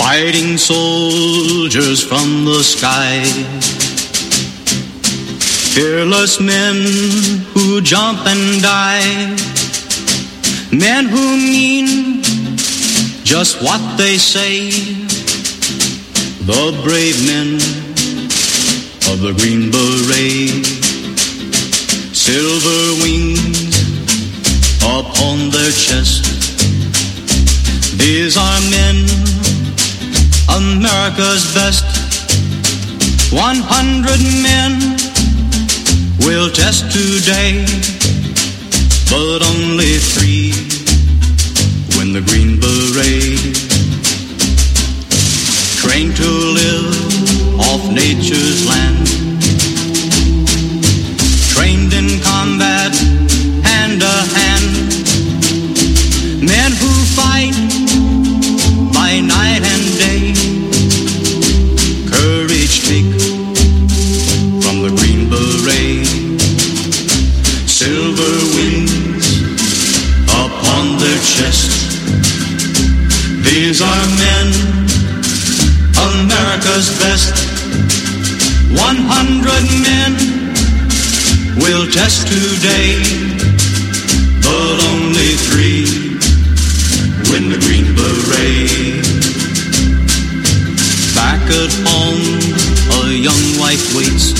fighting soldiers from the sky. Fearless men who jump and die. Men who mean just what they say. The brave men of the Green Beret. Silver wings upon their chest. These are men, America's best. 100 men will test today, but only 3 win the Green Beret. Trained to live off nature's land. Trained in combat, hand to hand. Men who fight by night and day. Courage take from the Green Beret. Silver wings upon their chest. These are men, America's best. 100 men will test today, but only 3 win the Green Beret. Back at home, a young wife waits.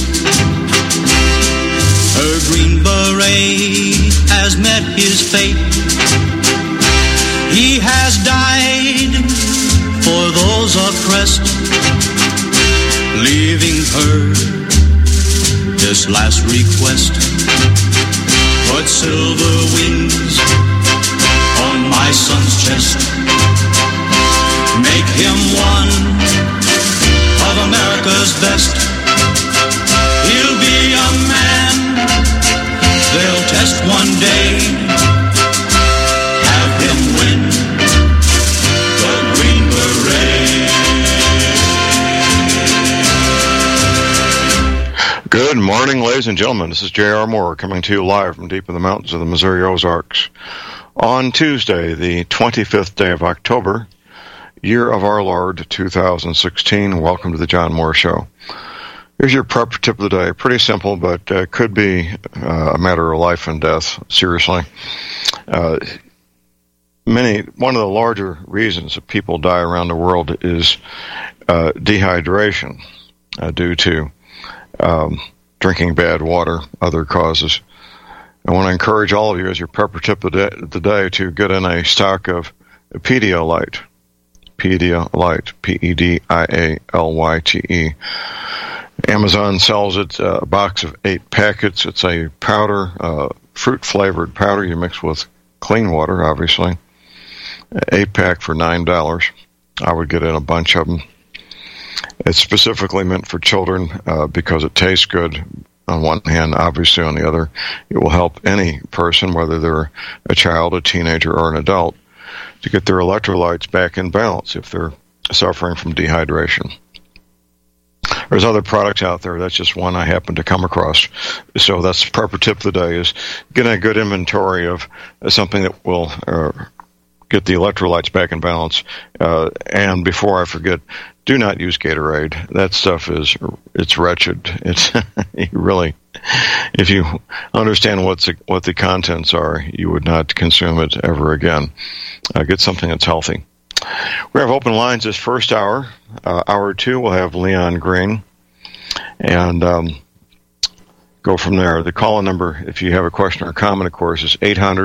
Her Green Beret has met his fate. He has died for those oppressed, leaving her this last request. Put silver wings on my son's chest. Make him one of America's best. He'll be a man they'll test one day. Have him win the Green Beret. Good morning, ladies and gentlemen. This is J.R. Moore coming to you live from deep in the mountains of the Missouri Ozarks on Tuesday, the 25th day of October, year of our Lord, 2016. Welcome to the John Moore Show. Here's your prep tip of the day. Pretty simple, but could be a matter of life and death, seriously. One of the larger reasons that people die around the world is dehydration due to drinking bad water, other causes. I want to encourage all of you as your prepper tip of the day to get in a stock of Pedialyte. Pedialyte, Pedialyte. Amazon sells it, a box of 8 packets. It's a powder, fruit-flavored powder you mix with clean water, obviously. 8-pack for $9. I would get in a bunch of them. It's specifically meant for children because it tastes good on one hand. Obviously, on the other, it will help any person, whether they're a child, a teenager, or an adult, to get their electrolytes back in balance if they're suffering from dehydration. There's other products out there. That's just one I happen to come across. So that's the proper tip of the day, is getting a good inventory of something that will get the electrolytes back in balance. And before I forget, do not use Gatorade. That stuff it's wretched. It's really, if you understand what the contents are, you would not consume it ever again. Get something that's healthy. We have open lines this first hour. Hour 2, we'll have Leon Green, and go from there. The call-in number, if you have a question or comment, of course, is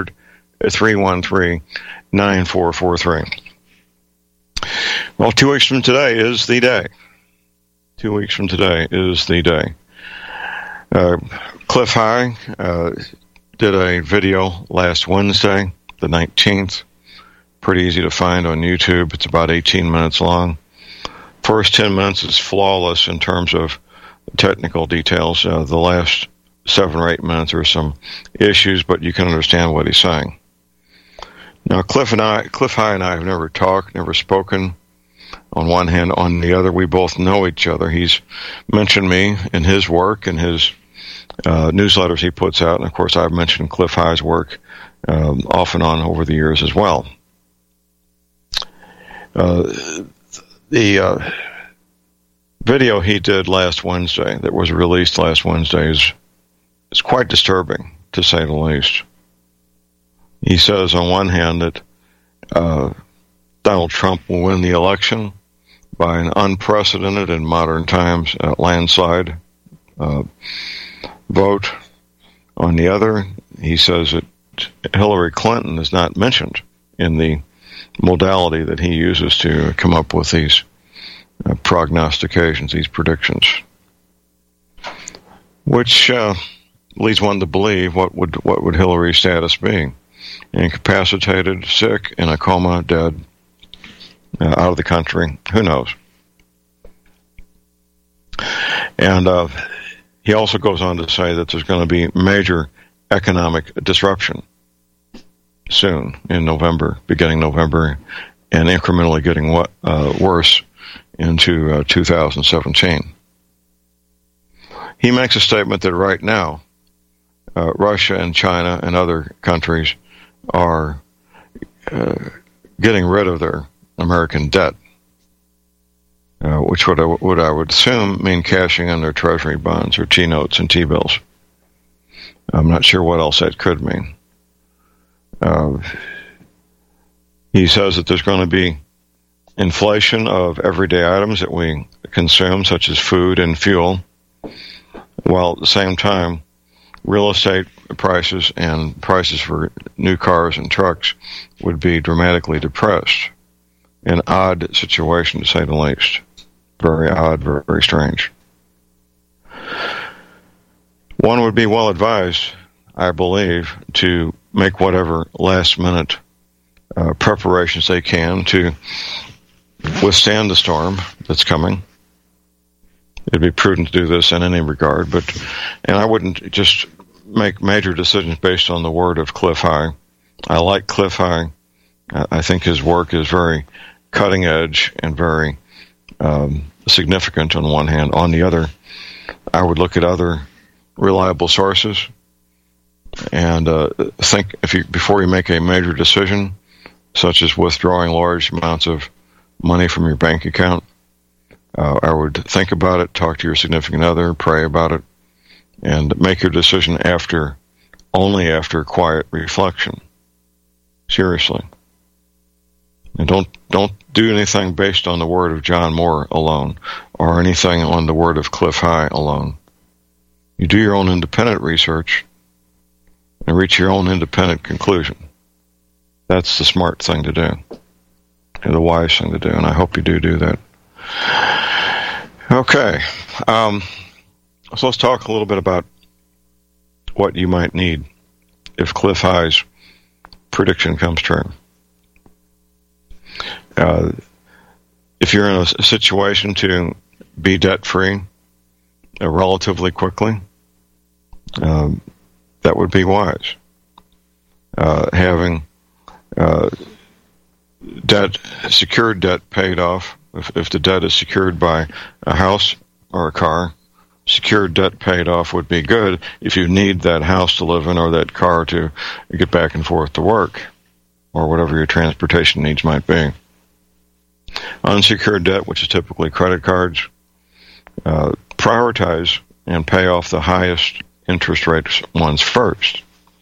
800-313-9443. Well, 2 weeks from today is the day. 2 weeks from today is the day. Cliff High did a video last Wednesday, the 19th. Pretty easy to find on YouTube. It's about 18 minutes long. First 10 minutes is flawless in terms of technical details. The last 7 or 8 minutes are some issues, but you can understand what he's saying. Now, Cliff High and I have never talked, never spoken. On one hand, on the other, we both know each other. He's mentioned me in his work and his newsletters he puts out, and of course, I've mentioned Cliff High's work off and on over the years as well. The video he did last Wednesday, that was released last Wednesday, is quite disturbing, to say the least. He says, on one hand, that Donald Trump will win the election by an unprecedented in modern times landslide vote. On the other, he says that Hillary Clinton is not mentioned in the modality that he uses to come up with these prognostications, these predictions, which leads one to believe what would Hillary's status be? Incapacitated, sick, in a coma, dead, out of the country, who knows? And he also goes on to say that there's going to be major economic disruption soon in November, beginning November, and incrementally getting worse into 2017. He makes a statement that right now, Russia and China and other countries are getting rid of their American debt, which would I would assume mean cashing in their treasury bonds or T-notes and T-bills. I'm not sure what else that could mean. He says that there's going to be inflation of everyday items that we consume, such as food and fuel, while at the same time, real estate prices and prices for new cars and trucks would be dramatically depressed. An odd situation, to say the least. Very odd, very, very strange. One would be well advised, I believe, to make whatever last-minute preparations they can to withstand the storm that's coming. It'd be prudent to do this in any regard, and I wouldn't just make major decisions based on the word of Cliff High. I like Cliff High. I think his work is very cutting edge and very significant on one hand. On the other, I would look at other reliable sources and think before you make a major decision, such as withdrawing large amounts of money from your bank account. I would think about it, talk to your significant other, pray about it, and make your decision only after quiet reflection. Seriously. And don't do anything based on the word of John Moore alone, or anything on the word of Cliff High alone. You do your own independent research and reach your own independent conclusion. That's the smart thing to do, and the wise thing to do, and I hope you do that. Okay, so let's talk a little bit about what you might need if Cliff High's prediction comes true. If you're in a situation to be debt-free relatively quickly, that would be wise. Having secured debt paid off, if the debt is secured by a house or a car, secured debt paid off would be good if you need that house to live in or that car to get back and forth to work, or whatever your transportation needs might be. Unsecured debt, which is typically credit cards, prioritize and pay off the highest interest rates ones first.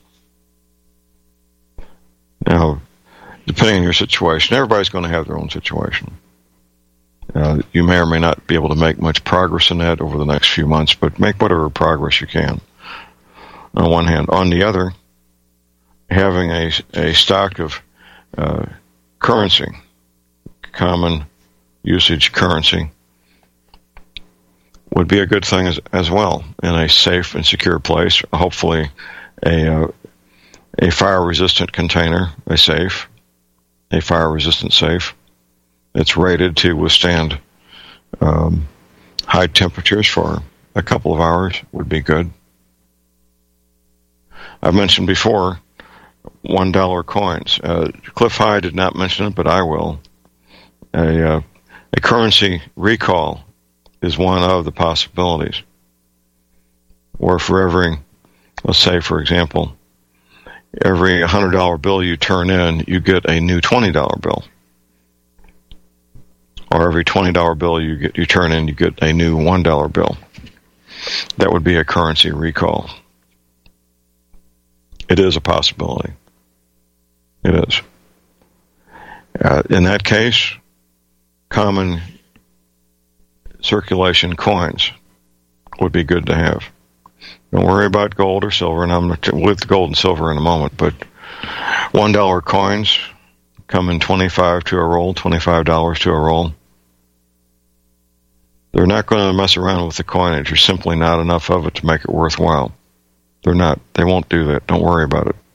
Now, depending on your situation, everybody's going to have their own situation. You may or may not be able to make much progress in that over the next few months, but make whatever progress you can, on one hand. On the other, having a stock of currency, common usage currency, would be a good thing as well, in a safe and secure place, hopefully a fire-resistant container, a fire-resistant safe. It's rated to withstand high temperatures for a couple of hours would be good. I've mentioned before $1 coins. Cliff High did not mention it, but I will. A currency recall is one of the possibilities. Or for every, let's say, for example, every $100 bill you turn in, you get a new $20 bill. or every $20 bill you turn in, you get a new $1 bill. That would be a currency recall. It is a possibility. It is. In that case, common circulation coins would be good to have. Don't worry about gold or silver, and I'm with gold and silver in a moment, but $1 coins come in $25 to a roll, $25 to a roll. They're not going to mess around with the coinage. There's simply not enough of it to make it worthwhile. They're not. They won't do that. Don't worry about it.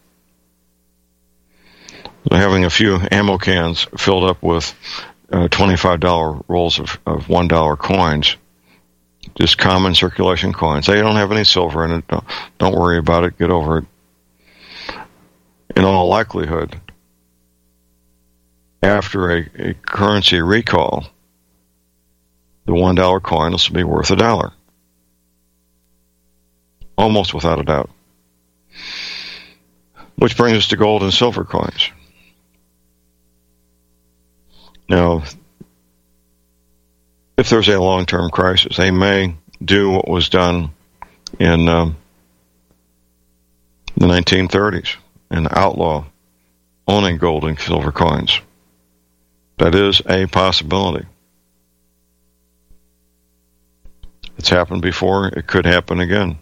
Having a few ammo cans filled up with $25 rolls of $1 coins, just common circulation coins. They don't have any silver in it. Don't worry about it. Get over it. In all likelihood, after a currency recall, the $1 coin will be worth $1. Almost without a doubt. Which brings us to gold and silver coins. Now, if there's a long-term crisis, they may do what was done in the 1930s and outlaw owning gold and silver coins. That is a possibility. It's happened before. It could happen again.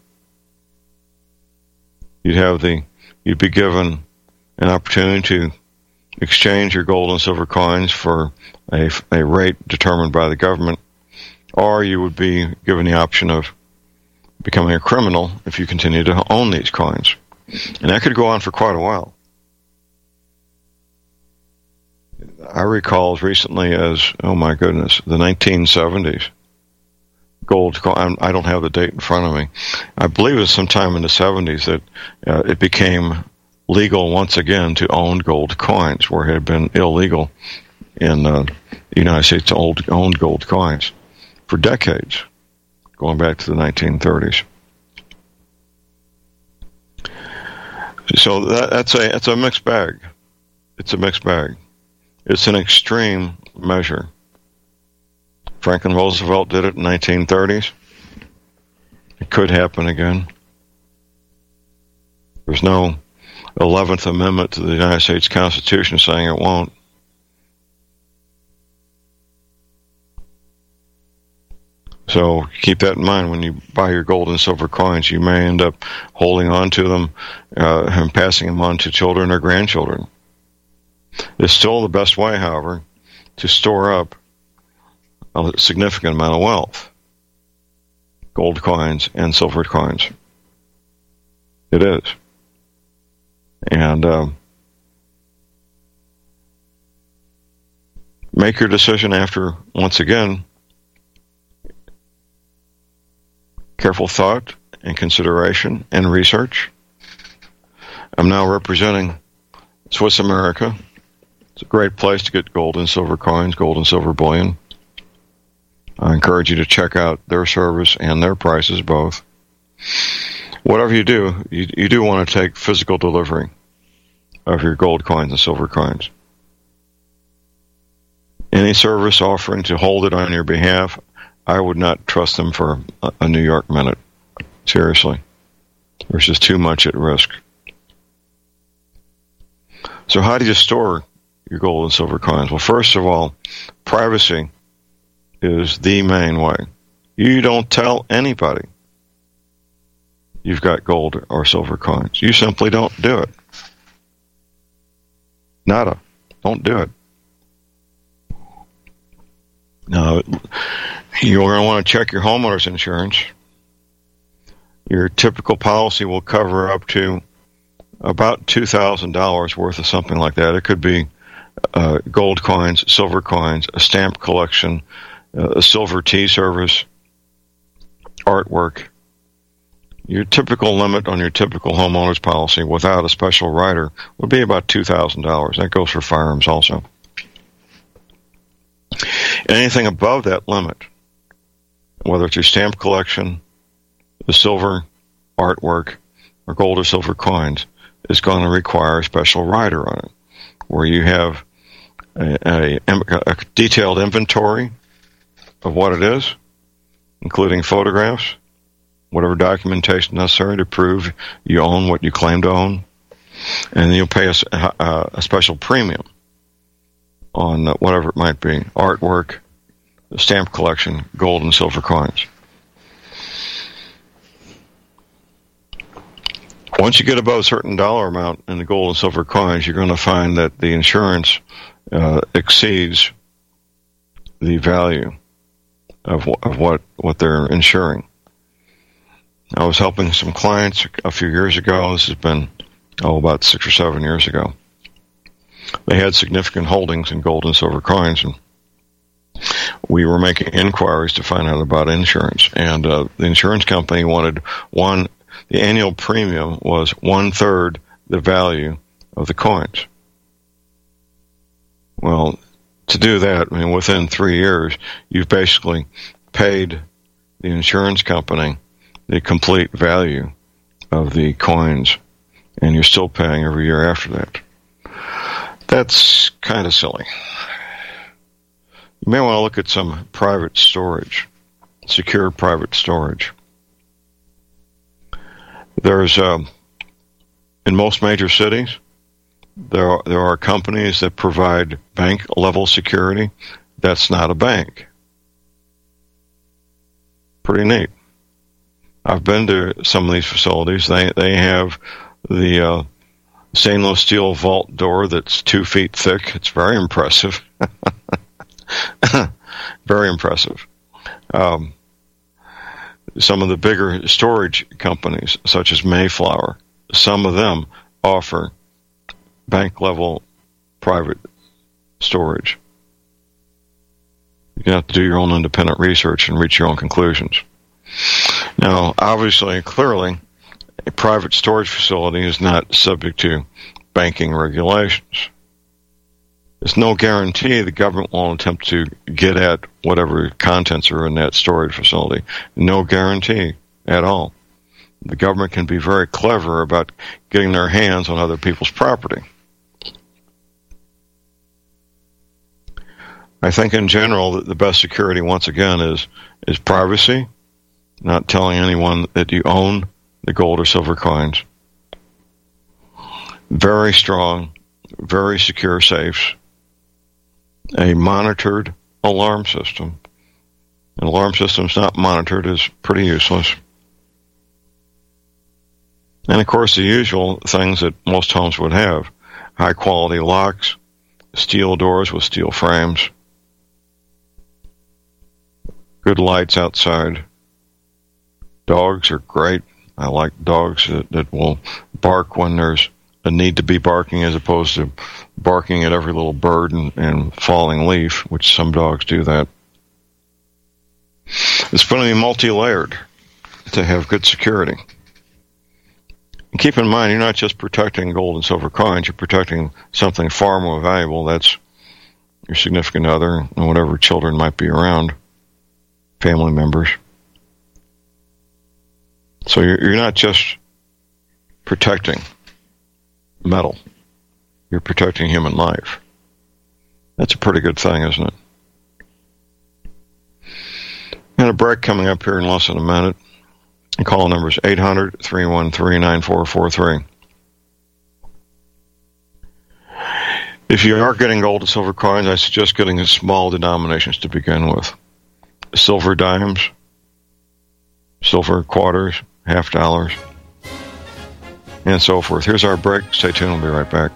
You'd be given an opportunity to exchange your gold and silver coins for a rate determined by the government, or you would be given the option of becoming a criminal if you continue to own these coins. And that could go on for quite a while. I recall as recently as, oh my goodness, the 1970s. Gold coin, I don't have the date in front of me. I believe it was sometime in the 70s that it became legal once again to own gold coins, where it had been illegal in the United States to own gold coins for decades, going back to the 1930s. So that's a mixed bag. It's a mixed bag. It's an extreme measure. Franklin Roosevelt did it in the 1930s. It could happen again. There's no 11th Amendment to the United States Constitution saying it won't. So keep that in mind when you buy your gold and silver coins. You may end up holding on to them and passing them on to children or grandchildren. It's still the best way, however, to store up a significant amount of wealth. Gold coins and silver coins. It is. And make your decision after, once again, careful thought and consideration and research. I'm now representing Swiss America. It's a great place to get gold and silver coins, gold and silver bullion. I encourage you to check out their service and their prices both. Whatever you do, you do want to take physical delivery of your gold coins and silver coins. Any service offering to hold it on your behalf, I would not trust them for a New York minute. Seriously. There's just too much at risk. So how do you store your gold and silver coins? Well, first of all, privacy is the main way. You don't tell anybody you've got gold or silver coins. You simply don't do it. Nada. Don't do it. Now, you're going to want to check your homeowner's insurance. Your typical policy will cover up to about $2,000 worth of something like that. It could be gold coins, silver coins, a stamp collection, a silver tea service, artwork. Your typical limit on your typical homeowner's policy without a special rider would be about $2,000. That goes for firearms also. Anything above that limit, whether it's your stamp collection, the silver artwork, or gold or silver coins, is going to require a special rider on it, where you have a detailed inventory of what it is, including photographs, whatever documentation necessary to prove you own what you claim to own, and then you'll pay a special premium on whatever it might be, artwork, stamp collection, gold and silver coins. Once you get above a certain dollar amount in the gold and silver coins, you're going to find that the insurance exceeds the value of what they're insuring. I was helping some clients a few years ago. This has been, about 6 or 7 years ago. They had significant holdings in gold and silver coins, and we were making inquiries to find out about insurance. And the insurance company wanted the annual premium was 1/3 the value of the coins. Well, to do that, within 3 years, you've basically paid the insurance company the complete value of the coins, and you're still paying every year after that. That's kind of silly. You may want to look at some private storage, secure private storage. There's, in most major cities, there are companies that provide bank-level security. That's not a bank. Pretty neat. I've been to some of these facilities. They have the stainless steel vault door that's 2 feet thick. It's very impressive. Very impressive. Some of the bigger storage companies, such as Mayflower, some of them offer bank-level private storage. You have to do your own independent research and reach your own conclusions. Now, obviously, clearly, a private storage facility is not subject to banking regulations. There's no guarantee the government won't attempt to get at whatever contents are in that storage facility. No guarantee at all. The government can be very clever about getting their hands on other people's property. I think in general that the best security, once again, is privacy, not telling anyone that you own the gold or silver coins. Very strong, very secure safes. A monitored alarm system. An alarm system is not monitored is pretty useless. And of course the usual things that most homes would have. High quality locks, steel doors with steel frames, good lights outside. Dogs are great. I like dogs that will bark when there's a need to be barking, as opposed to barking at every little bird and falling leaf, which some dogs do that. It's going to be multi-layered to have good security. And keep in mind, you're not just protecting gold and silver coins, you're protecting something far more valuable. That's your significant other and whatever children might be around, family members. So you're not just protecting metal. You're protecting human life. That's a pretty good thing, isn't it? Got a break coming up here in less than a minute. And call number is 800-313-9443. If you are getting gold and silver coins, I suggest getting the small denominations to begin with. Silver dimes, silver quarters, $50, and so forth. Here's our break. Stay tuned. We'll be right back.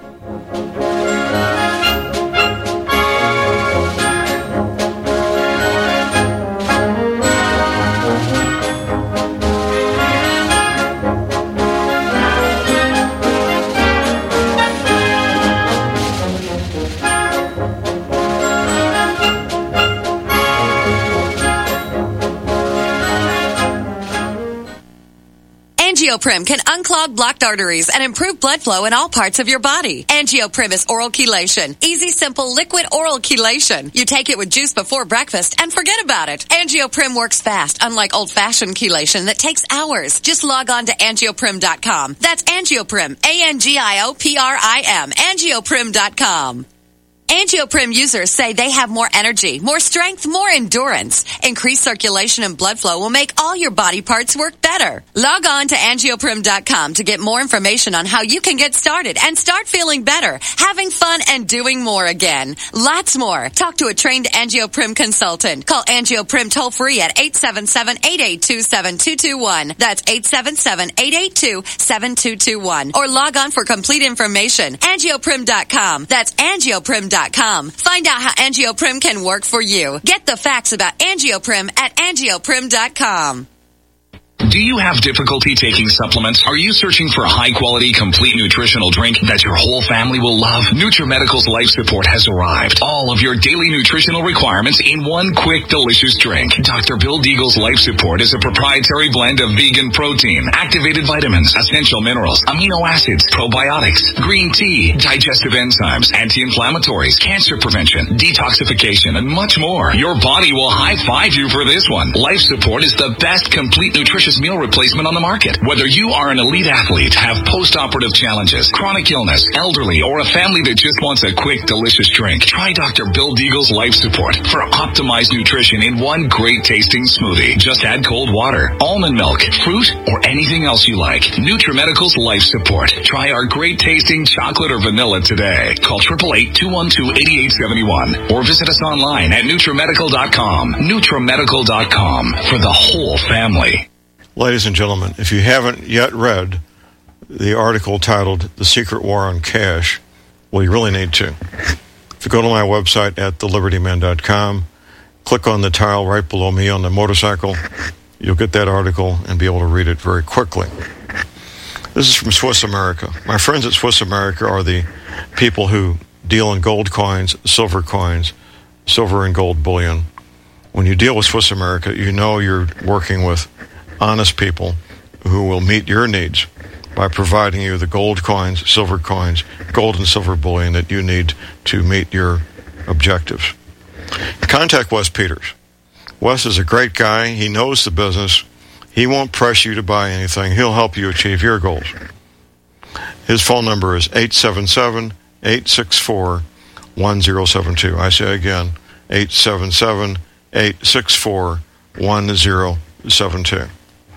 Angioprim can unclog blocked arteries and improve blood flow in all parts of your body. Angioprim is oral chelation. Easy, simple, liquid oral chelation. You take it with juice before breakfast and forget about it. Angioprim works fast, unlike old-fashioned chelation that takes hours. Just log on to angioprim.com. That's Angioprim, Angioprim, angioprim.com. Angioprim users say they have more energy, more strength, more endurance. Increased circulation and blood flow will make all your body parts work better. Log on to angioprim.com to get more information on how you can get started and start feeling better, having fun, and doing more again. Lots more. Talk to a trained Angioprim consultant. Call Angioprim toll-free at 877-882-7221. That's 877-882-7221. Or log on for complete information. Angioprim.com. That's Angioprim.com. Find out how Angioprim can work for you. Get the facts about Angioprim at Angioprim.com. Do you have difficulty taking supplements? Are you searching for a high-quality, complete nutritional drink that your whole family will love? NutriMedical's Life Support has arrived. All of your daily nutritional requirements in one quick, delicious drink. Dr. Bill Deagle's Life Support is a proprietary blend of vegan protein, activated vitamins, essential minerals, amino acids, probiotics, green tea, digestive enzymes, anti-inflammatories, cancer prevention, detoxification, and much more. Your body will high-five you for this one. Life Support is the best complete nutritious meal replacement on the market. Whether you are an elite athlete, have post-operative challenges, chronic illness, elderly, or a family that just wants a quick, delicious drink, try Dr. Bill Deagle's Life Support for optimized nutrition in one great tasting smoothie. Just add cold water, almond milk, fruit, or anything else you like. NutriMedical's Life Support. Try our great tasting chocolate or vanilla today. Call 888-212-8871 or visit us online at NutriMedical.com. NutriMedical.com for the whole family. Ladies and gentlemen, if you haven't yet read the article titled The Secret War on Cash, well, you really need to. If you go to my website at thelibertyman.com, click on the tile right below me on the motorcycle, you'll get that article and be able to read it very quickly. This is from Swiss America. My friends at Swiss America are the people who deal in gold coins, silver and gold bullion. When you deal with Swiss America, you know you're working with honest people who will meet your needs by providing you the gold coins, silver coins, gold and silver bullion that you need to meet your objectives. Contact Wes Peters. Wes is a great guy. He knows the business. He won't press you to buy anything. He'll help you achieve your goals. His phone number is 877-864-1072. I say again, 877-864-1072.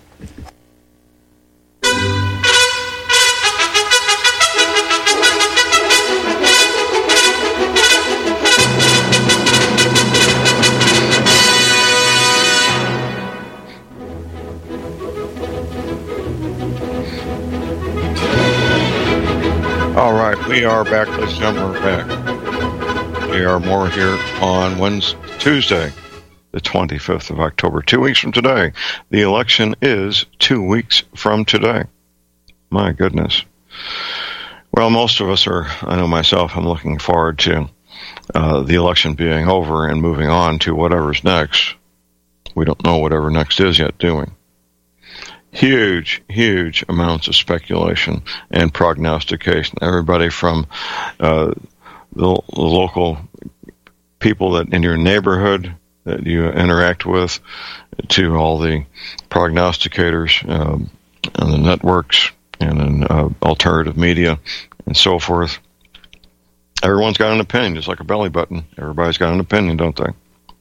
All right, we are back. Ladies and gentlemen, we're back. We are more here on Tuesday, the 25th of October, 2 weeks from today. The election is 2 weeks from today. My goodness. Well, most of us are, I know myself, I'm looking forward to the election being over and moving on to whatever's next. We don't know whatever next is yet, do we? Huge amounts of speculation and prognostication. Everybody from the local people that in your neighborhood that you interact with to all the prognosticators and the networks and in alternative media and so forth. Everyone's got an opinion, just like a belly button. Everybody's got an opinion, don't they?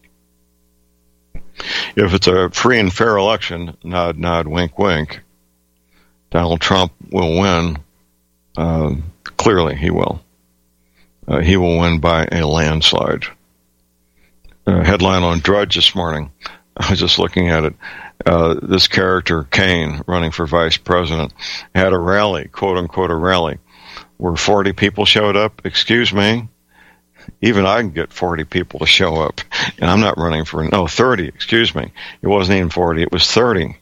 If it's a free and fair election, nod, nod, wink, wink, Donald Trump will win. Clearly, he will. He will win by a landslide. Headline on Drudge this morning. I was just looking at it. This character, Kane, running for vice president, had a rally, quote unquote, a rally, where 40 people showed up. Excuse me. Even I can get 40 people to show up, and I'm not running for 30. Excuse me, it wasn't even 40; it was 30.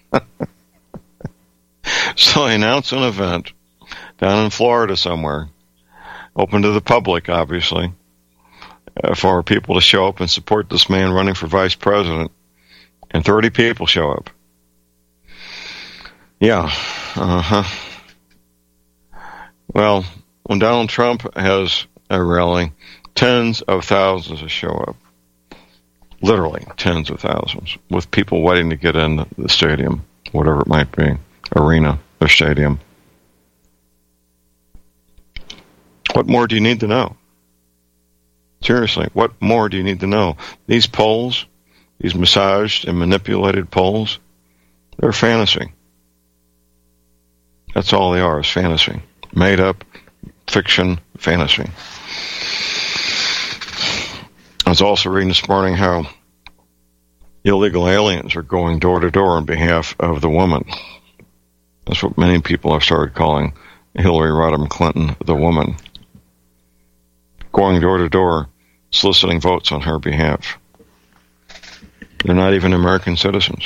So I announced an event down in Florida somewhere, open to the public, obviously, for people to show up and support this man running for vice president, and 30 people show up. Yeah, Well, when Donald Trump has a rally, tens of thousands will show up. Literally tens of thousands, with people waiting to get in the stadium, whatever it might be, arena or stadium. What more do you need to know? Seriously, what more do you need to know? These polls, these massaged and manipulated polls, they're fantasy. That's all they are, is fantasy. Made up, fiction, fantasy. I was also reading this morning how illegal aliens are going door to door on behalf of the woman. That's what many people have started calling Hillary Rodham Clinton, the woman. Going door to door, soliciting votes on her behalf. They're not even American citizens.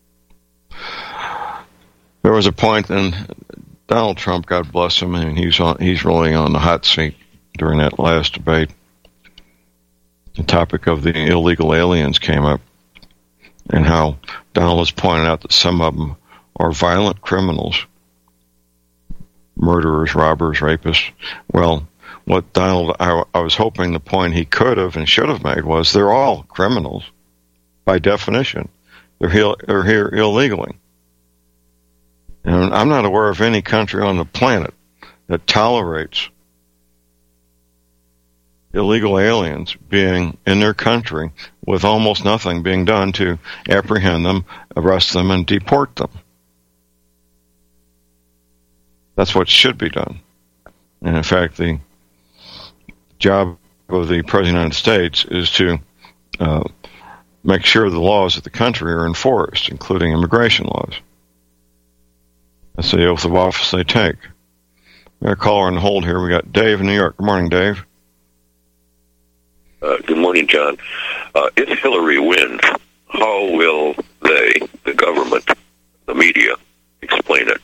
There was a point, and Donald Trump, God bless him, and he's really on the hot seat during that last debate. The topic of the illegal aliens came up, and how Donald was pointing out that some of them are violent criminals, murderers, robbers, rapists. Well, what Donald, I was hoping the point he could have and should have made was they're all criminals by definition. They're here illegally. And I'm not aware of any country on the planet that tolerates illegal aliens being in their country with almost nothing being done to apprehend them, arrest them, and deport them. That's what should be done. And in fact, the job of the President of the United States is to make sure the laws of the country are enforced, including immigration laws. That's the oath of office they take. We got a caller on hold here. We got Dave in New York. Good morning, Dave. Good morning, John. If Hillary wins, how will they, the government, the media, explain it?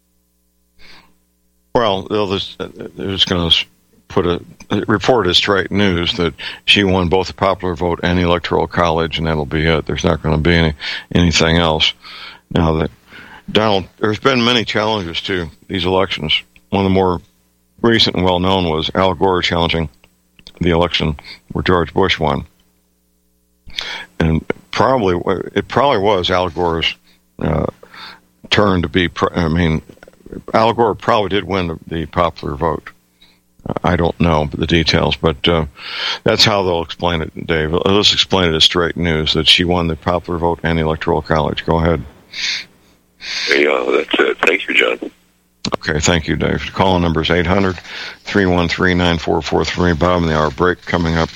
Well, they're just going to report as straight news that she won both the popular vote and the Electoral College, and that'll be it. There's not going to be anything else. Now, that Donald, there's been many challenges to these elections. One of the more recent and well-known was Al Gore challenging the election where George Bush won. And it probably was Al Gore's turn to be, Al Gore probably did win the popular vote. I don't know the details, but that's how they'll explain it, Dave. Let's explain it as straight news, that she won the popular vote and the Electoral College. Go ahead. Yeah, that's it. Thank you, John. Okay, thank you, Dave. The call number is 800-313-9443. Bottom of the hour break coming up.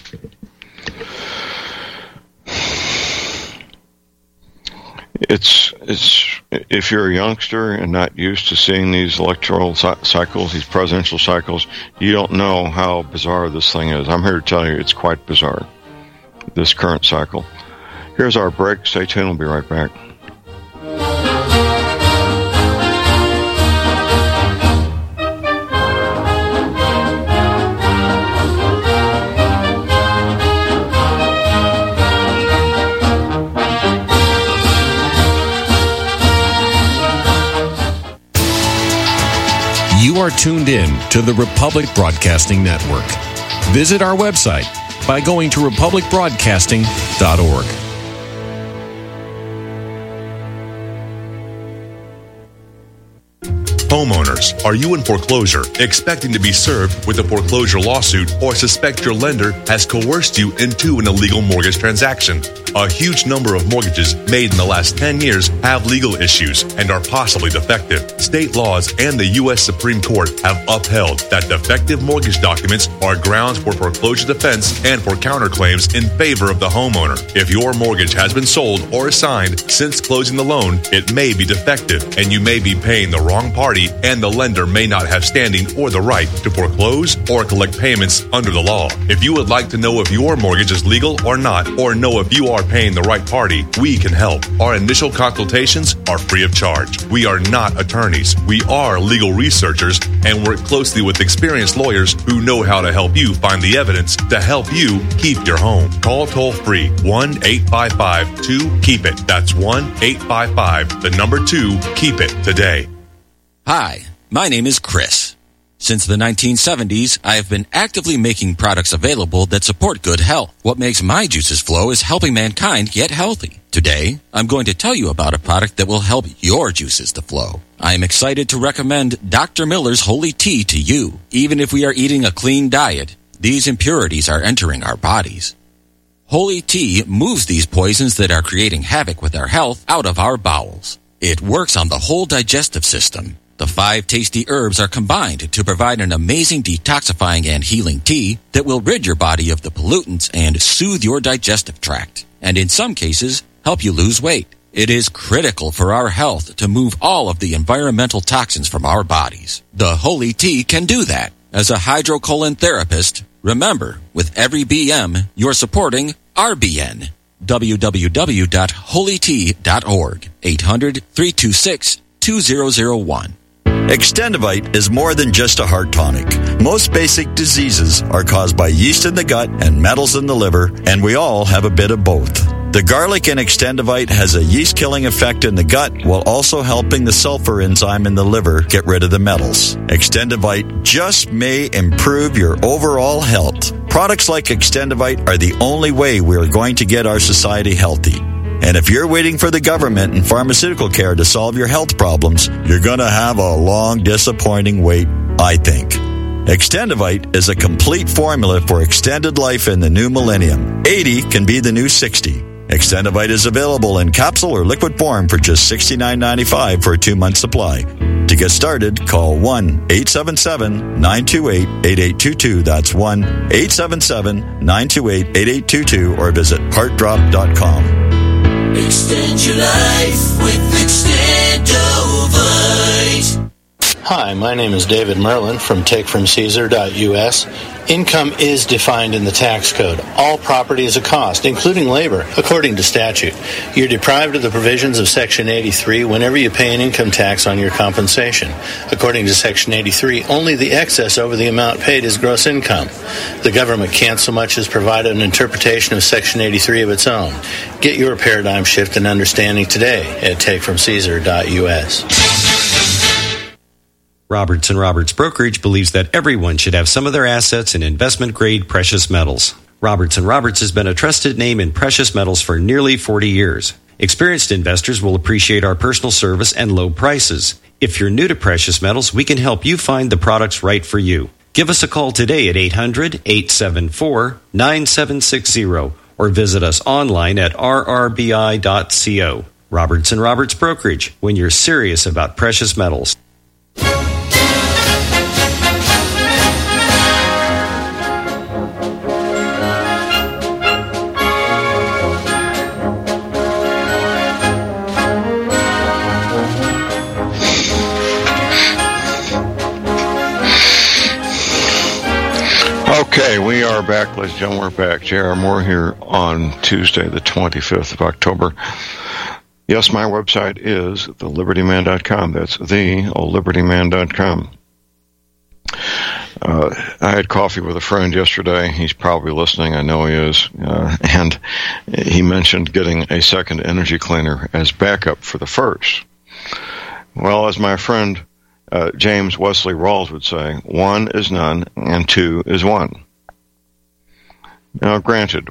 It's if you're a youngster and not used to seeing these electoral cycles, these presidential cycles, you don't know how bizarre this thing is. I'm here to tell you it's quite bizarre, this current cycle. Here's our break. Stay tuned. We'll be right back. You are tuned in to the Republic Broadcasting Network. Visit our website by going to republicbroadcasting.org. Homeowners, are you in foreclosure, expecting to be served with a foreclosure lawsuit, or suspect your lender has coerced you into an illegal mortgage transaction? A huge number of mortgages made in the last 10 years have legal issues and are possibly defective. State laws and the U.S. Supreme Court have upheld that defective mortgage documents are grounds for foreclosure defense and for counterclaims in favor of the homeowner. If your mortgage has been sold or assigned since closing the loan, it may be defective and you may be paying the wrong party, and the lender may not have standing or the right to foreclose or collect payments under the law. If you would like to know if your mortgage is legal or not, or know if you are paying the right party, we can help. Our initial consultations are free of charge. We are not attorneys. We are legal researchers and work closely with experienced lawyers who know how to help you find the evidence to help you keep your home. Call toll-free 1-855-2-KEEP-IT. That's 1-855-2-KEEP-IT today. Hi, my name is Chris. Since the 1970s, I have been actively making products available that support good health. What makes my juices flow is helping mankind get healthy. Today, I'm going to tell you about a product that will help your juices to flow. I am excited to recommend Dr. Miller's Holy Tea to you. Even if we are eating a clean diet, these impurities are entering our bodies. Holy Tea moves these poisons that are creating havoc with our health out of our bowels. It works on the whole digestive system. The 5 tasty herbs are combined to provide an amazing detoxifying and healing tea that will rid your body of the pollutants and soothe your digestive tract, and in some cases, help you lose weight. It is critical for our health to move all of the environmental toxins from our bodies. The Holy Tea can do that. As a hydrocolon therapist, remember, with every BM, you're supporting RBN. www.holytea.org. 800-326-2001. Extendivite is more than just a heart tonic. Most basic diseases are caused by yeast in the gut and metals in the liver, and we all have a bit of both. The garlic in Extendivite has a yeast-killing effect in the gut while also helping the sulfur enzyme in the liver get rid of the metals. Extendivite just may improve your overall health. Products like Extendivite are the only way we are going to get our society healthy. And if you're waiting for the government and pharmaceutical care to solve your health problems, you're going to have a long, disappointing wait, I think. Extendivite is a complete formula for extended life in the new millennium. 80 can be the new 60. Extendivite is available in capsule or liquid form for just $69.95 for a 2-month supply. To get started, call 1-877-928-8822. That's 1-877-928-8822 or visit heartdrop.com. Extend your life with Extendovite. Hi, my name is David Merlin from takefromcaesar.us. Income is defined in the tax code. All property is a cost, including labor, according to statute. You're deprived of the provisions of Section 83 whenever you pay an income tax on your compensation. According to Section 83, only the excess over the amount paid is gross income. The government can't so much as provide an interpretation of Section 83 of its own. Get your paradigm shift and understanding today at takefromcaesar.us. Roberts & Roberts Brokerage believes that everyone should have some of their assets in investment-grade precious metals. Roberts & Roberts has been a trusted name in precious metals for nearly 40 years. Experienced investors will appreciate our personal service and low prices. If you're new to precious metals, we can help you find the products right for you. Give us a call today at 800-874-9760 or visit us online at rrbi.co. Roberts & Roberts Brokerage, when you're serious about precious metals. Okay, we are back, ladies and gentlemen. We're back. J.R. Moore here on Tuesday, the 25th of October. Yes, my website is thelibertyman.com. That's thelibertyman.com. I had coffee with a friend yesterday. He's probably listening. I know he is. And he mentioned getting a second energy cleaner as backup for the first. Well, as my friend James Wesley Rawls would say, 1 is none and 2 is 1. Now, granted,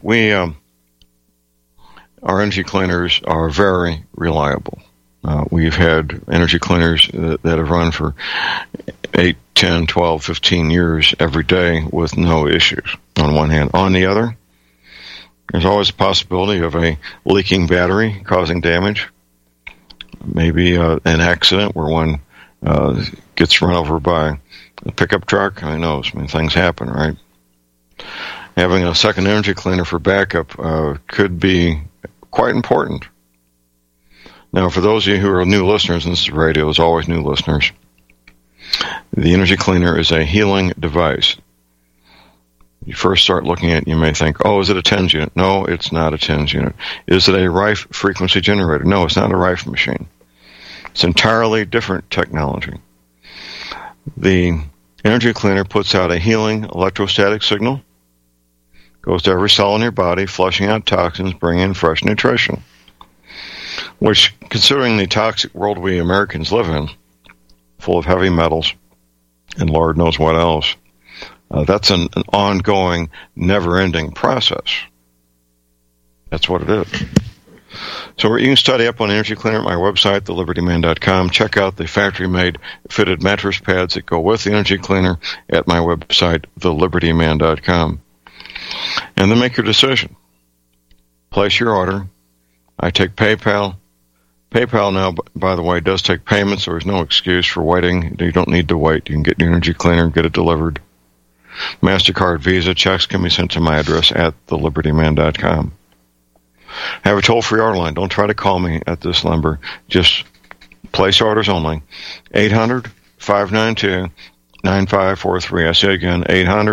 our energy cleaners are very reliable. We've had energy cleaners that have run for 8, 10, 12, 15 years every day with no issues, on one hand. On the other, there's always a possibility of a leaking battery causing damage. Maybe an accident where one gets run over by a pickup truck. Who knows? I mean, things happen, right? Having a second energy cleaner for backup could be quite important. Now, for those of you who are new listeners, and this is radio, there's always new listeners, the energy cleaner is a healing device. You first start looking at it, you may think, oh, is it a TENS unit? No, it's not a TENS unit. Is it a Rife frequency generator? No, it's not a Rife machine. It's entirely different technology. The energy cleaner puts out a healing electrostatic signal, goes to every cell in your body, flushing out toxins, bringing in fresh nutrition. Which, considering the toxic world we Americans live in, full of heavy metals, and Lord knows what else, that's an ongoing, never-ending process. That's what it is. So you can study up on Energy Cleaner at my website, thelibertyman.com. Check out the factory-made fitted mattress pads that go with the Energy Cleaner at my website, thelibertyman.com. And then make your decision. Place your order. I take PayPal. PayPal now, by the way, does take payments. There's no excuse for waiting. You don't need to wait. You can get your Energy Cleaner and get it delivered. MasterCard, Visa, checks can be sent to my address at thelibertyman.com. I have a toll-free order line. Don't try to call me at this number. Just place orders only. 800-592-9543. I say again,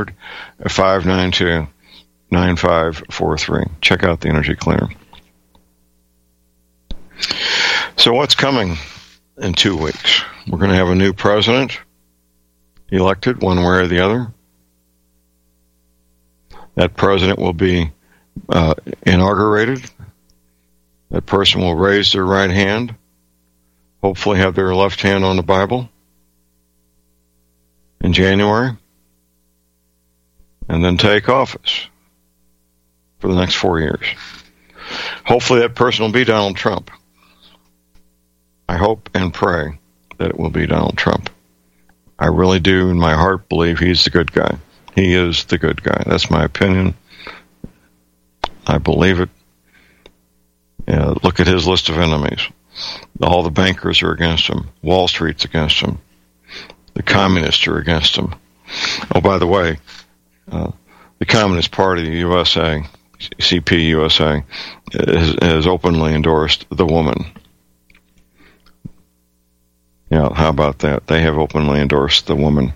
800-592-9543. Check out the Energy Cleaner. So what's coming in 2 weeks? We're going to have a new president elected one way or the other. That president will be inaugurated. That person will raise their right hand, hopefully have their left hand on the Bible in January, and then take office for the next 4 years. Hopefully that person will be Donald Trump. I hope and pray that it will be Donald Trump. I really do, in my heart, believe he's the good guy. He is the good guy. That's my opinion. I believe it. Look at his list of enemies. All the bankers are against him. Wall Street's against him. The communists are against him. Oh, by the way, the Communist Party, USA, CPUSA, has openly endorsed the woman. Yeah, how about that? They have openly endorsed the woman.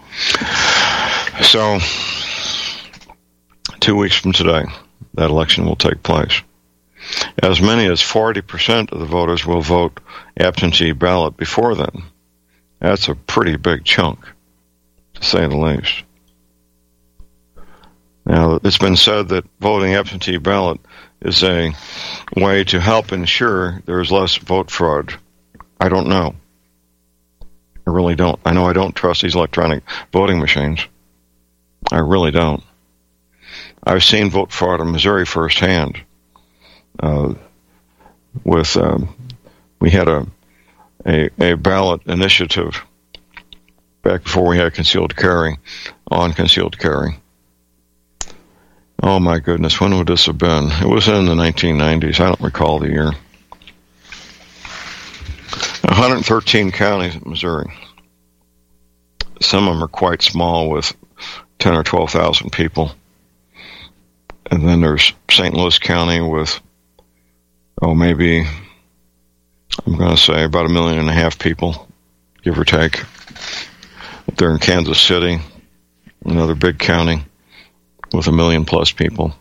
So, 2 weeks from today, that election will take place. As many as 40% of the voters will vote absentee ballot before then. That's a pretty big chunk, to say the least. Now, it's been said that voting absentee ballot is a way to help ensure there's less vote fraud. I don't know. I really don't. I know I don't trust these electronic voting machines. I really don't. I've seen vote fraud in Missouri firsthand. We had a ballot initiative back before we had concealed carry, on concealed carry. Oh my goodness, when would this have been? It was in the 1990s. I don't recall the year. 113 counties in Missouri. Some of them are quite small with 10 or 12,000 people. And then there's St. Louis County with, maybe, I'm going to say about 1.5 million people, give or take. Up there in Kansas City, another big county with 1 million plus people.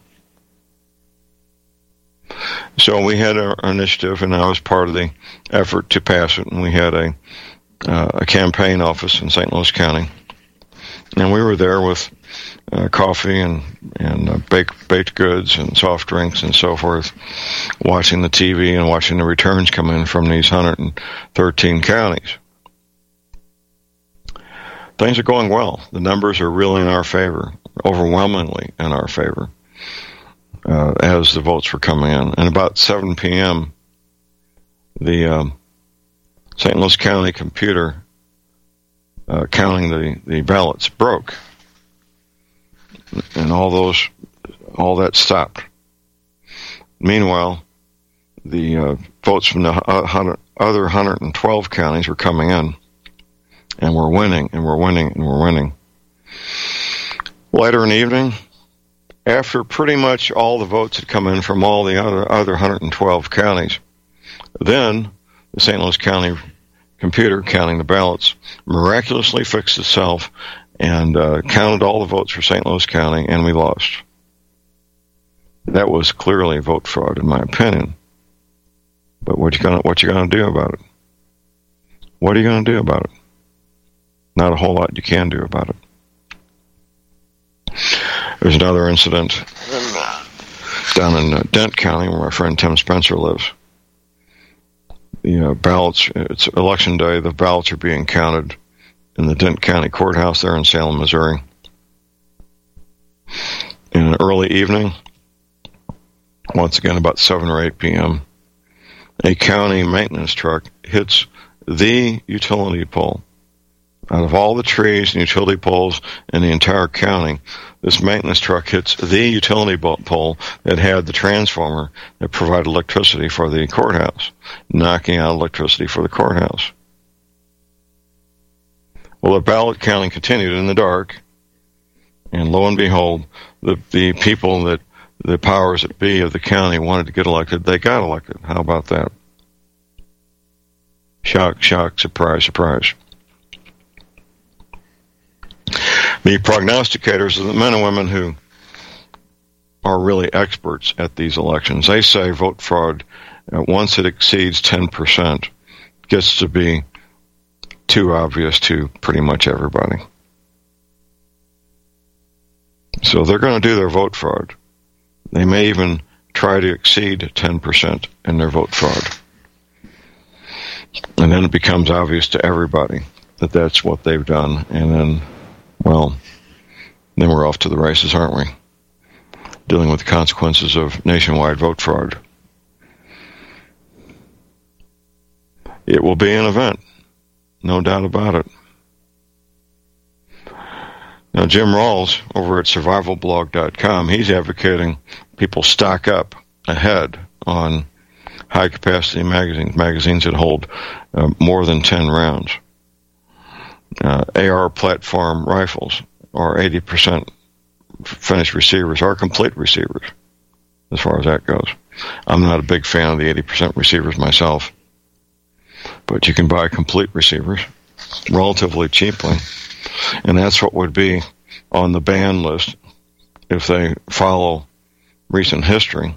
So we had our initiative, and I was part of the effort to pass it, and we had a campaign office in St. Louis County. And we were there with coffee and baked goods and soft drinks and so forth, watching the TV and watching the returns come in from these 113 counties. Things are going well. The numbers are really in our favor, overwhelmingly in our favor, as the votes were coming in. And about 7 p.m., the St. Louis County computer counting the ballots broke, and all that stopped. Meanwhile, the votes from the other 112 counties were coming in, and we're winning, and we're winning, and we're winning. Later in the evening, after pretty much all the votes had come in from all the other 112 counties, then the St. Louis County computer counting the ballots miraculously fixed itself and counted all the votes for St. Louis County, and we lost. That was clearly vote fraud, in my opinion. But what you gonna do about it? What are you gonna do about it? Not a whole lot you can do about it. There's another incident down in Dent County, where my friend Tim Spencer lives. The ballots, it's election day, the ballots are being counted in the Dent County Courthouse there in Salem, Missouri. In an early evening, once again about 7 or 8 p.m., a county maintenance truck hits the utility pole. Out of all the trees and utility poles in the entire county, this maintenance truck hits the utility pole that had the transformer that provided electricity for the courthouse, knocking out electricity for the courthouse. Well, the ballot counting continued in the dark, and lo and behold, the people that the powers that be of the county wanted to get elected, they got elected. How about that? Shock, shock, surprise, surprise. The prognosticators are the men and women who are really experts at these elections. They say vote fraud, once it exceeds 10%, gets to be too obvious to pretty much everybody. So they're going to do their vote fraud. They may even try to exceed 10% in their vote fraud. And then it becomes obvious to everybody that that's what they've done. And then, well, then we're off to the races, aren't we? Dealing with the consequences of nationwide vote fraud. It will be an event. No doubt about it. Now, Jim Rawls over at survivalblog.com, he's advocating people stock up ahead on high-capacity magazines that hold more than 10 rounds. AR platform rifles are 80% finished receivers, are complete receivers, as far as that goes. I'm not a big fan of the 80% receivers myself, but you can buy complete receivers relatively cheaply, and that's what would be on the ban list if they follow recent history,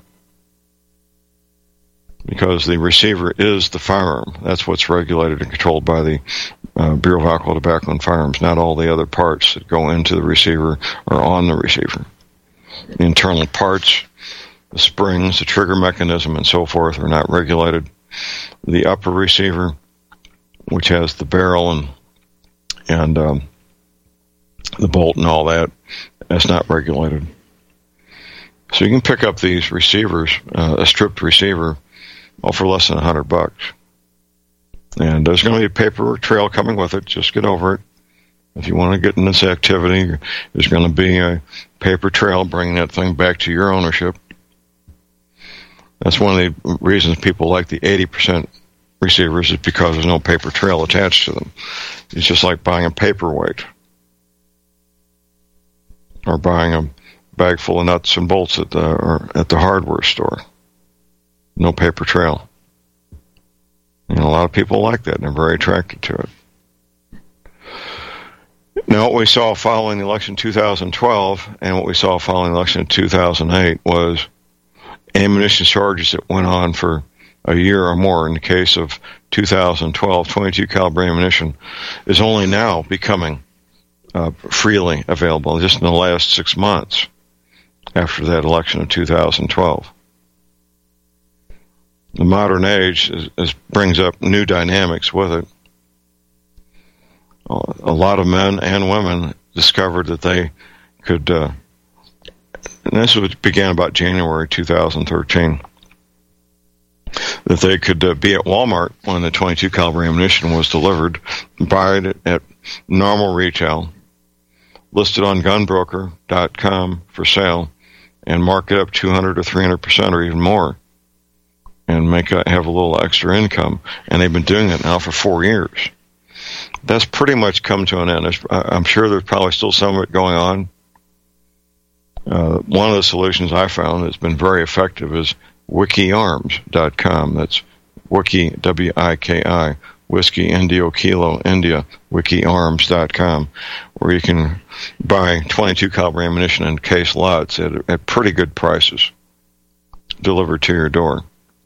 because the receiver is the firearm. That's what's regulated and controlled by the Bureau of Alcohol, Tobacco, and Firearms. Not all the other parts that go into the receiver are on the receiver. The internal parts, the springs, the trigger mechanism, and so forth are not regulated. The upper receiver, which has the barrel and the bolt and all that, that's not regulated. So you can pick up these receivers, a stripped receiver, for less than $100. And there's going to be a paperwork trail coming with it. Just get over it. If you want to get in this activity, there's going to be a paper trail bringing that thing back to your ownership. That's one of the reasons people like the 80% receivers, is because there's no paper trail attached to them. It's just like buying a paperweight or buying a bag full of nuts and bolts at the hardware store. No paper trail. And a lot of people like that, and they're very attracted to it. Now, what we saw following the election in 2012 and what we saw following the election in 2008 was ammunition shortages that went on for a year or more. In the case of 2012, 22 caliber ammunition is only now becoming freely available, just in the last 6 months after that election of 2012. The modern age brings up new dynamics with it. A lot of men and women discovered that they could, and this began about January 2013, that they could be at Walmart when the 22 caliber ammunition was delivered, buy it at normal retail, listed on gunbroker.com for sale, and mark it up 200 or 300% or even more, and have a little extra income. And they've been doing it now for 4 years. That's pretty much come to an end. I'm sure there's probably still some of it going on. One of the solutions I found that's been very effective is wikiarms.com. That's wiki, W-I-K-I, whiskey, Indio, kilo, India, wikiarms.com, where you can buy 22 caliber ammunition in case lots at pretty good prices delivered to your door.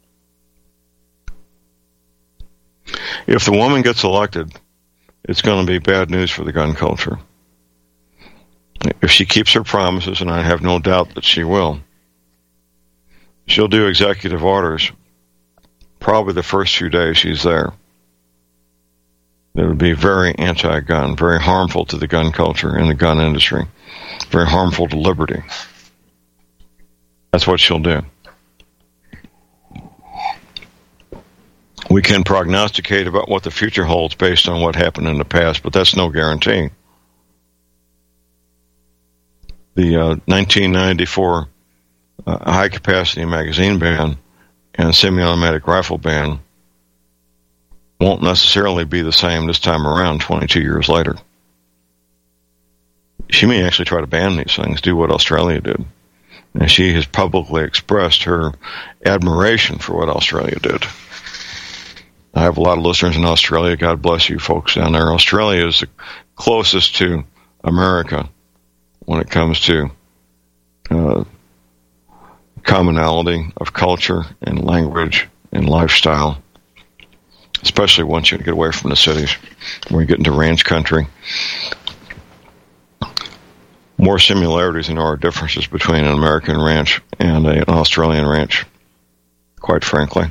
If the woman gets elected, it's going to be bad news for the gun culture. If she keeps her promises, and I have no doubt that she will, she'll do executive orders probably the first few days she's there. That would be very anti-gun, very harmful to the gun culture and the gun industry, very harmful to liberty. That's what she'll do. We can prognosticate about what the future holds based on what happened in the past, but that's no guarantee. The 1994 high-capacity magazine ban and semi-automatic rifle ban won't necessarily be the same this time around 22 years later. She may actually try to ban these things, do what Australia did. And she has publicly expressed her admiration for what Australia did. I have a lot of listeners in Australia. God bless you folks down there. Australia is the closest to America when it comes to commonality of culture and language and lifestyle, especially once you get away from the cities, when you get into ranch country. More similarities than there are differences between an American ranch and an Australian ranch, quite frankly.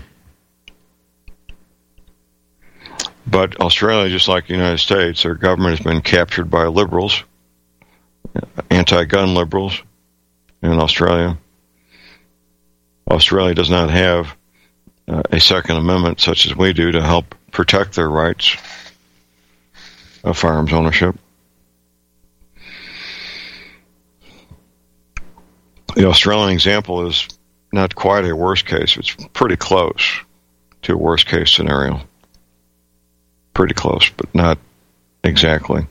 But Australia, just like the United States, their government has been captured by liberals, anti-gun liberals in Australia. Australia does not have a Second Amendment such as we do to help protect their rights of firearms ownership. The Australian example is not quite a worst case. It's pretty close to a worst case scenario. Pretty close, but not exactly.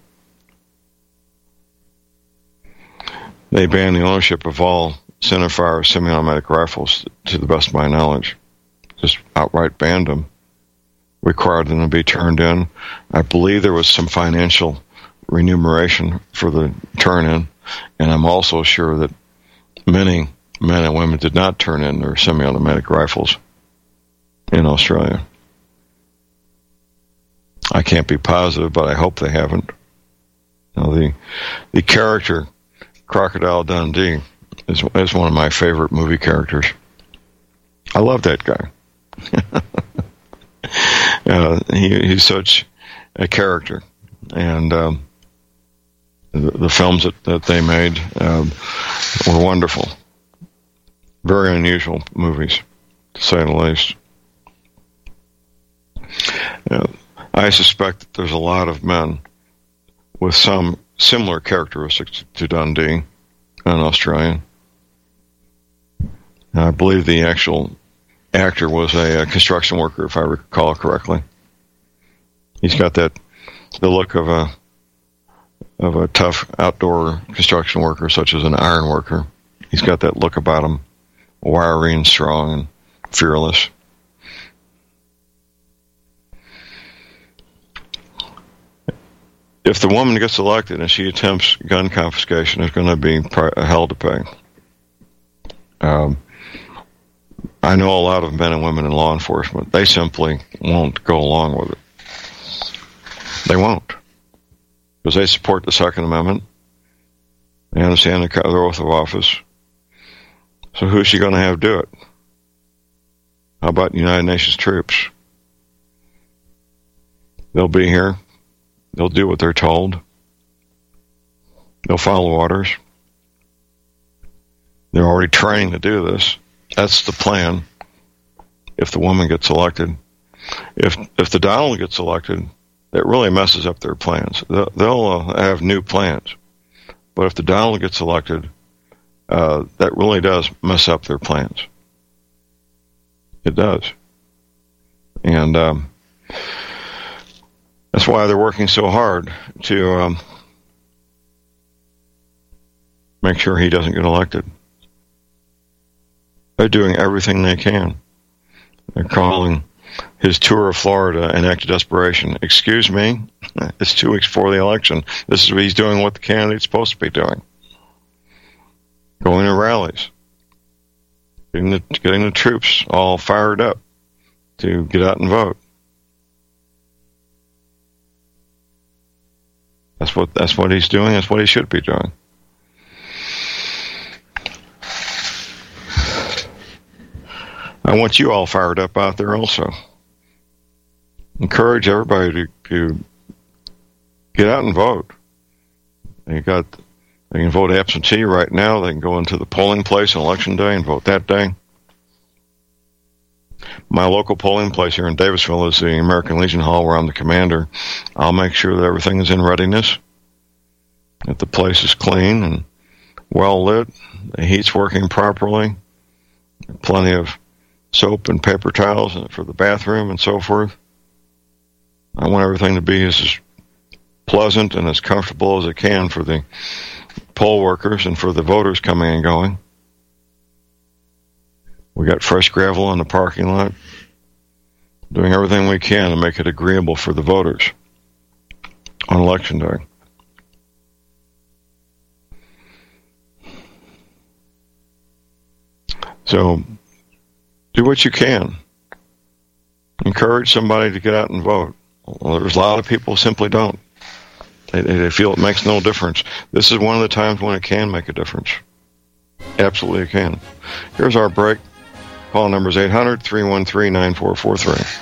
They banned the ownership of all centerfire semi-automatic rifles, to the best of my knowledge. Just outright banned them. Required them to be turned in. I believe there was some financial remuneration for the turn-in, and I'm also sure that many men and women did not turn in their semi-automatic rifles in Australia. I can't be positive, but I hope they haven't. Now, the character Crocodile Dundee is one of my favorite movie characters. I love that guy. He's such a character, and the films that they made were wonderful. Very unusual movies, to say the least. I suspect that there's a lot of men with some similar characteristics to Dundee, an Australian. I believe the actual actor was a construction worker, if I recall correctly. He's got the look of a tough outdoor construction worker, such as an iron worker. He's got that look about him, wiry and strong and fearless. If the woman gets elected and she attempts gun confiscation, there's going to be a hell to pay. I know a lot of men and women in law enforcement. They simply won't go along with it. They won't. Because they support the Second Amendment. They understand their oath of office. So who's she going to have do it? How about United Nations troops? They'll be here. They'll do what they're told. They'll follow orders. They're already training to do this. That's the plan. If the woman gets elected, if the Donald gets elected, that really messes up their plans. They'll have new plans. But if the Donald gets elected, that really does mess up their plans. It does. And that's why they're working so hard to make sure he doesn't get elected. They're doing everything they can. They're calling his tour of Florida an act of desperation. Excuse me? It's 2 weeks before the election. He's doing what the candidate's supposed to be doing. Going to rallies. Getting the troops all fired up to get out and vote. That's what he's doing. That's what he should be doing. I want you all fired up out there also. Encourage everybody to get out and vote. They can vote absentee right now. They can go into the polling place on election day and vote that day. My local polling place here in Davisville is the American Legion Hall, where I'm the commander. I'll make sure that everything is in readiness, that the place is clean and well lit, the heat's working properly, plenty of soap and paper towels for the bathroom and so forth. I want everything to be as pleasant and as comfortable as it can for the poll workers and for the voters coming and going. We got fresh gravel in the parking lot, doing everything we can to make it agreeable for the voters on Election Day. So, do what you can. Encourage somebody to get out and vote. Well, there's a lot of people who simply don't. They feel it makes no difference. This is one of the times when it can make a difference. Absolutely it can. Here's our break. Call number is 800-313-9443.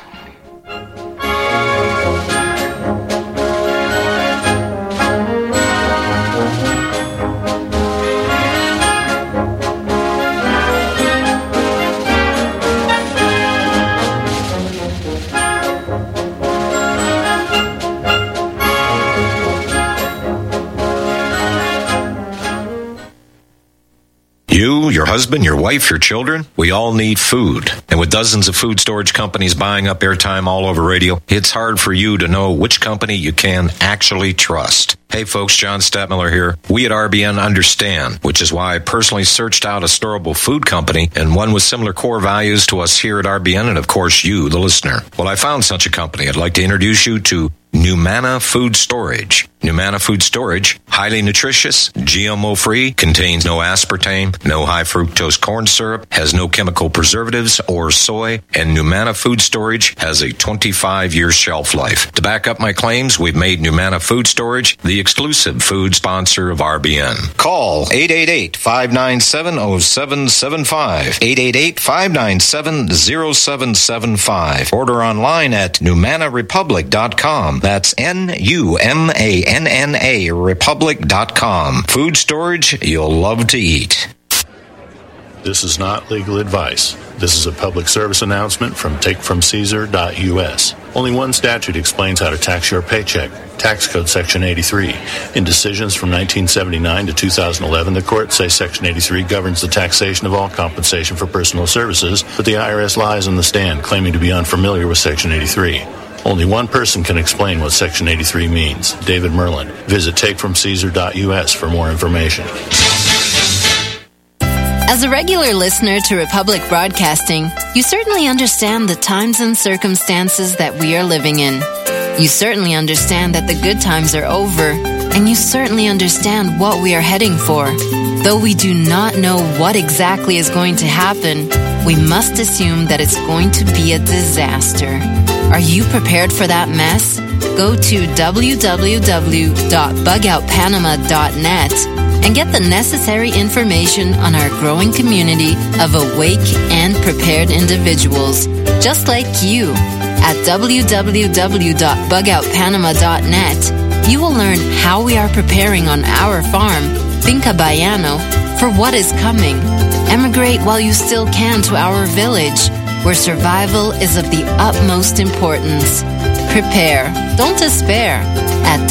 You, your husband, your wife, your children, we all need food. And with dozens of food storage companies buying up airtime all over radio, it's hard for you to know which company you can actually trust. Hey folks, John Stadtmiller here. We at RBN understand, which is why I personally searched out a storable food company and one with similar core values to us here at RBN and of course you, the listener. Well, I found such a company. I'd like to introduce you to Numana Food Storage. Numana Food Storage, highly nutritious, GMO-free, contains no aspartame, no high-fructose corn syrup, has no chemical preservatives or soy, and Numana Food Storage has a 25-year shelf life. To back up my claims, we've made Numana Food Storage the exclusive food sponsor of RBN. Call 888-597-0775, 888-597-0775. Order online at NumanaRepublic.com. That's NUMANNA Republic.com. Food storage you'll love to eat. This is not legal advice. This is a public service announcement from takefromcaesar.us. Only one statute explains how to tax your paycheck. Tax Code Section 83. In decisions from 1979 to 2011, the courts say Section 83 governs the taxation of all compensation for personal services, but the IRS lies on the stand, claiming to be unfamiliar with Section 83. Only one person can explain what Section 83 means, David Merlin. Visit takefromcaesar.us for more information. As a regular listener to Republic Broadcasting, you certainly understand the times and circumstances that we are living in. You certainly understand that the good times are over, and you certainly understand what we are heading for. Though we do not know what exactly is going to happen, we must assume that it's going to be a disaster. Are you prepared for that mess? Go to www.bugoutpanama.net and get the necessary information on our growing community of awake and prepared individuals, just like you. At www.bugoutpanama.net, you will learn how we are preparing on our farm, Finca Bayano, for what is coming. Emigrate while you still can to our village, where survival is of the utmost importance. Prepare, don't despair. At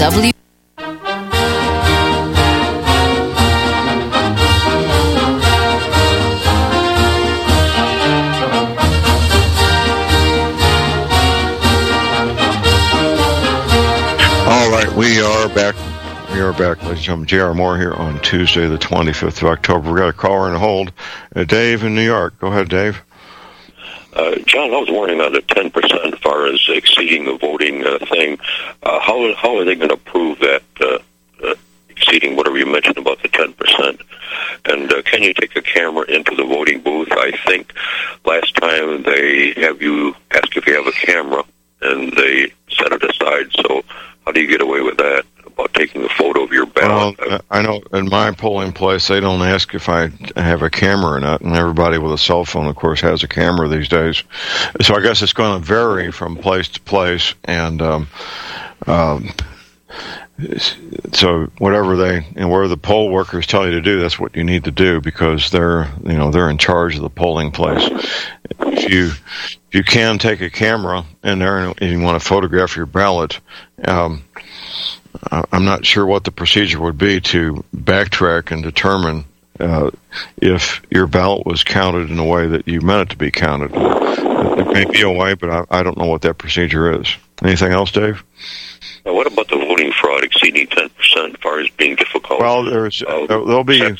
All right, we are back. We are back, ladies and gentlemen. J.R. Moore here on Tuesday, the 25th of October. We got a caller in hold. Dave in New York. Go ahead, Dave. John, I was wondering on the 10% as far as exceeding the voting thing. How are they going to prove that exceeding whatever you mentioned about the 10%? And can you take a camera into the voting booth? I think last time they have you ask if you have a camera, and they set it aside. So how do you get away with that, about taking a photo of your ballot? Well, I know in my polling place, they don't ask if I have a camera or not, and everybody with a cell phone, of course, has a camera these days. So I guess it's going to vary from place to place, and So whatever where the poll workers tell you to do, that's what you need to do, because they're in charge of the polling place. If you can take a camera in there and you want to photograph your ballot, I'm not sure what the procedure would be to backtrack and determine if your ballot was counted in a way that you meant it to be counted. It may be a way, but I don't know what that procedure is. Anything else, Dave? What about the voting fraud exceeding 10% as far as being difficult? Well, there'll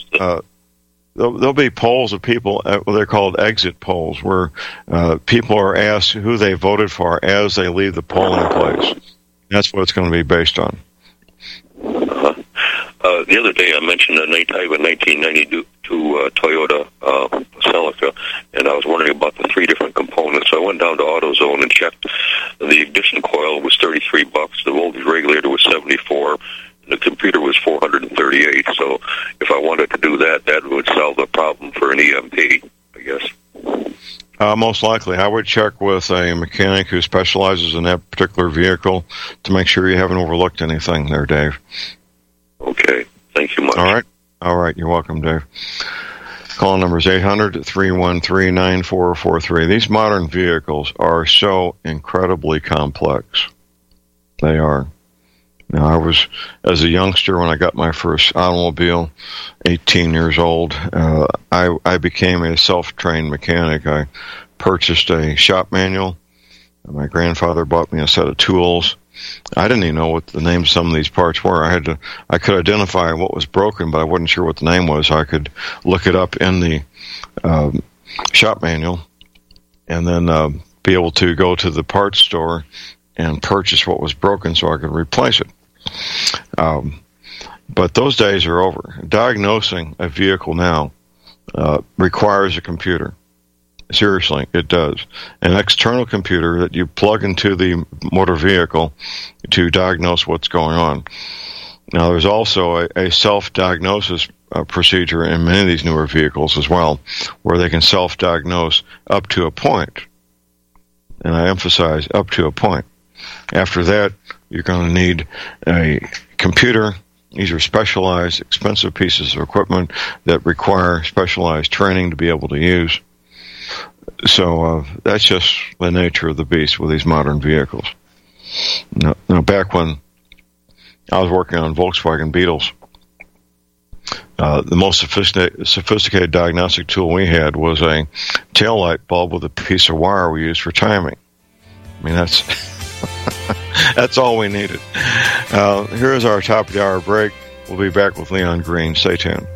be polls of people, what they're called exit polls, where people are asked who they voted for as they leave the polling place. That's what it's going to be based on. The other day I mentioned I have a 1992 Toyota Celica, and I was wondering about the 3 different components. So I went down to AutoZone and checked. The ignition coil was $33. The voltage regulator was $74. And the computer was $438. So if I wanted to do that, that would solve the problem for an EMP, I guess. Most likely. I would check with a mechanic who specializes in that particular vehicle to make sure you haven't overlooked anything there, Dave. Okay. Thank you much. All right. You're welcome, Dave. Call number is 800-313-9443. These modern vehicles are so incredibly complex. They are. Now, I was, as a youngster, when I got my first automobile, 18 years old, I became a self-trained mechanic. I purchased a shop manual. My grandfather bought me a set of tools. I didn't even know what the names of some of these parts were. I could identify what was broken, but I wasn't sure what the name was. I could look it up in the shop manual and then be able to go to the parts store and purchase what was broken so I could replace it. But those days are over. Diagnosing a vehicle now requires a computer. Seriously, it does. An external computer that you plug into the motor vehicle to diagnose what's going on. Now, there's also a self-diagnosis procedure in many of these newer vehicles as well, where they can self-diagnose up to a point. And I emphasize up to a point. After that, you're going to need a computer. These are specialized, expensive pieces of equipment that require specialized training to be able to use. So that's just the nature of the beast with these modern vehicles. Now, back when I was working on Volkswagen Beetles, the most sophisticated diagnostic tool we had was a taillight bulb with a piece of wire we used for timing. I mean, that's that's all we needed. Here's our top of the hour break. We'll be back with Leon Green. Stay tuned.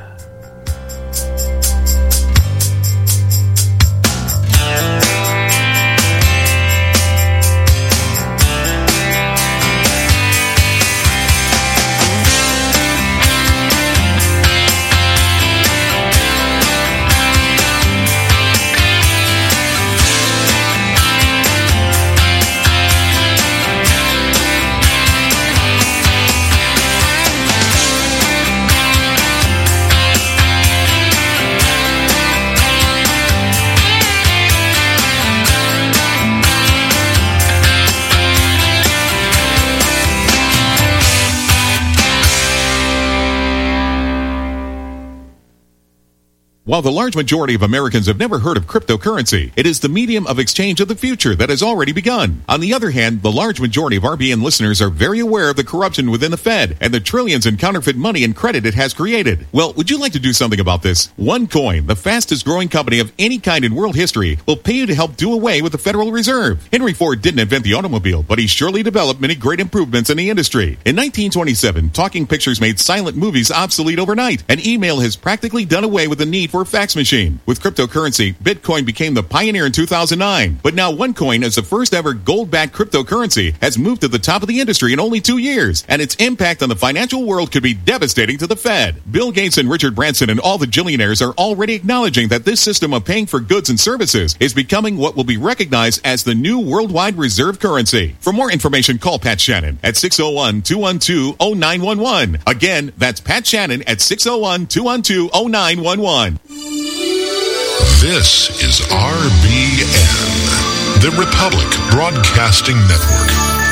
While the large majority of Americans have never heard of cryptocurrency, it is the medium of exchange of the future that has already begun. On the other hand, the large majority of RBN listeners are very aware of the corruption within the Fed and the trillions in counterfeit money and credit it has created. Well, would you like to do something about this? OneCoin, the fastest growing company of any kind in world history, will pay you to help do away with the Federal Reserve. Henry Ford didn't invent the automobile, but he surely developed many great improvements in the industry. In 1927, talking pictures made silent movies obsolete overnight, and email has practically done away with the need for a fax machine. With cryptocurrency, Bitcoin became the pioneer in 2009. But now OneCoin, as the first ever gold-backed cryptocurrency, has moved to the top of the industry in only 2 years, and its impact on the financial world could be devastating to the Fed. Bill Gates and Richard Branson and all the Jillionaires are already acknowledging that this system of paying for goods and services is becoming what will be recognized as the new worldwide reserve currency. For more information, call Pat Shannon at 601-212-0911. Again, that's Pat Shannon at 601-212-0911. This is RBN, the Republic Broadcasting Network.